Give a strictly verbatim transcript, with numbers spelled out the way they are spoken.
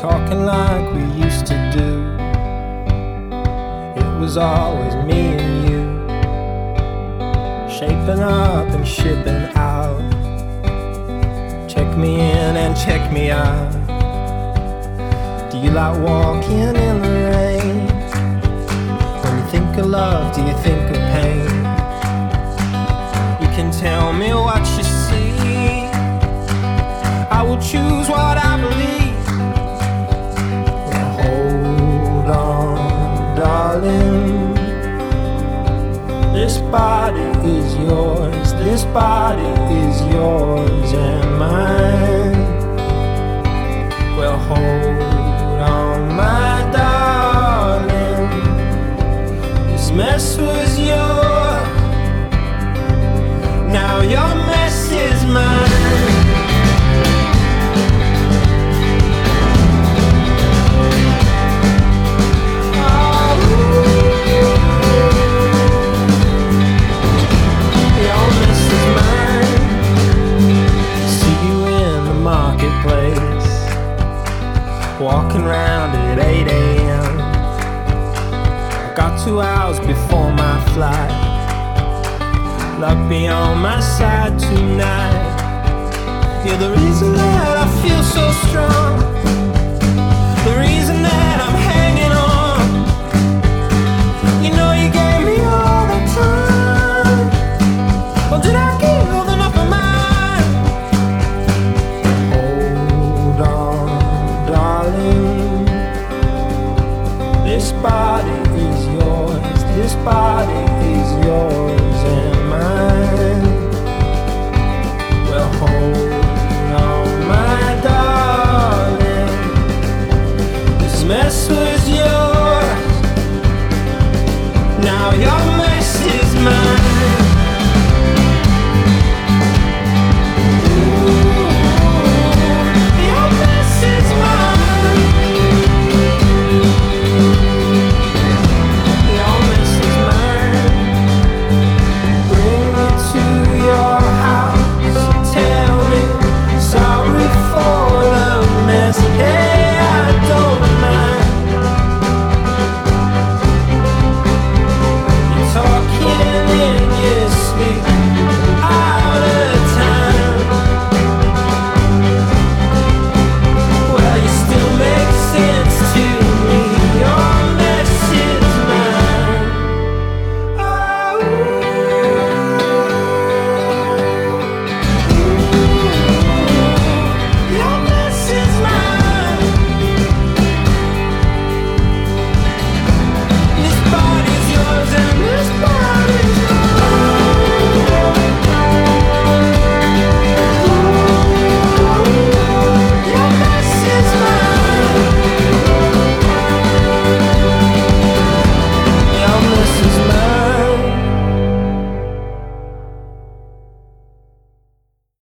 talking like we used to do. It was always me and you, shaping up and shipping out. Check me in and check me out. Do you like walking in the rain? When you think of love, do you think of pain? You can tell me what you see, I will choose what I believe. Well, hold on, darling, this body is yours, this body is yours and mine. Well, hold on, my darling, this mess was yours, now your mess is mine. Walking round at eight a m I got two hours before my flight. Luck be on my side tonight. You're the reason that I feel so strong, the reason that I'm hanging on. You know you gave me all the time. Well, did I give enough of mine? Hold on, darling, this body is yours, this body